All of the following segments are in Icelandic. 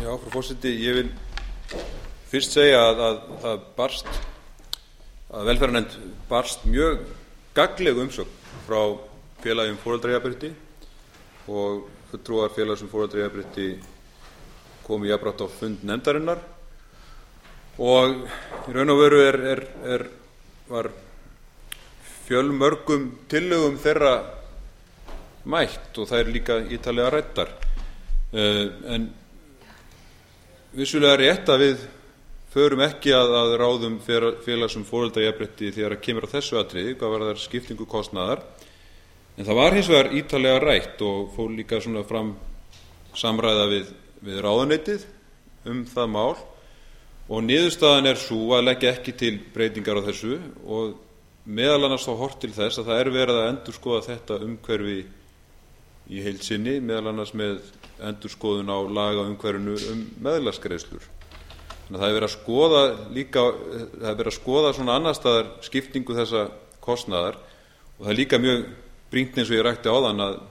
Já, frú forseti, ég vil fyrst segja að velferðarnefnd barst mjög gagnleg umsögn frá félagi foreldrajafnrétti og fulltrúar félags foreldrajafnrétti komu jafnframt á fund nefndarinnar og í raun og veru var fjölmörgum tillögum þeirra mætt og þær líka ítarlega ræddar, en vissulega rétt að við förum ekki að ráðum félags foreldrajafnrétti þegar kemur á þessu atriði hvað varðar skiptingu kostnaðar, en það var hins vegar ítarlega rætt og fór líka svona fram samræða við ráðuneytið það mál og niðurstaðan sú að leggja ekki til breytingar á þessu og meðal annars þá horft til þess að það verið að endurskoða þetta umhverfi í heild sinni, meðal annars með endurskoðun á lagaumhverfinu meðlagsgreiðslur. Þannig að það verið að skoða líka, það verið að skoða svona annars staðar skiptingu þessa kostnaðar og það líka mjög brýnt eins og ég rækti áðan að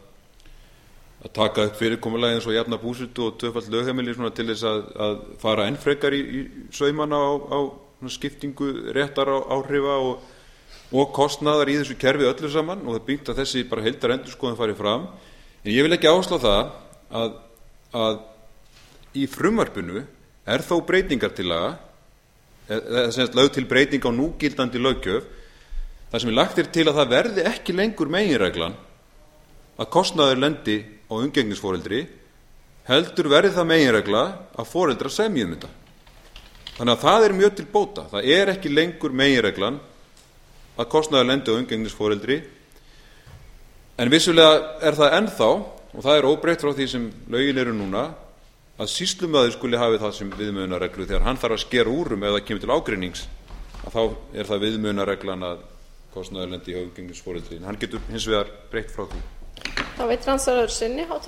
taka upp fyrirkomulagi eins og jafna búsetu og tvöfalt lögheimili svona til þess að fara enn frekar í saumana á skiptingu réttar áhrifa og kostnaðar í þessu kerfi öllu saman og það brýnt að þessi bara heildarendurskoðun fari fram. En ég vil ekki áslá það að í frumvarpinu þó breytingartillaga sem lögð til breyting á núgildandi löggjöf þar sem lagt til að það verði ekki lengur meginreglan að kostnaður lendi á umgengnisforeldri heldur verði það meginregla að foreldrar semji þetta. Þannig að það mjög til bóta. Það ekki lengur meginreglan að kostnaður lendi á umgengnisforeldri, en vissulega það ennþá og það óbreytt frá því sem lögin eru núna að sýslumaður skuli hafi það sem viðmiðunarreglu þegar hann þarf að skera úr ef það kemur til ágreinings að þá það viðmiðunarreglan að kostnaður lendi á umgengnisforeldri, en hann getur hins vegar breytt frá því. Þá veitir andsvaraður sinni,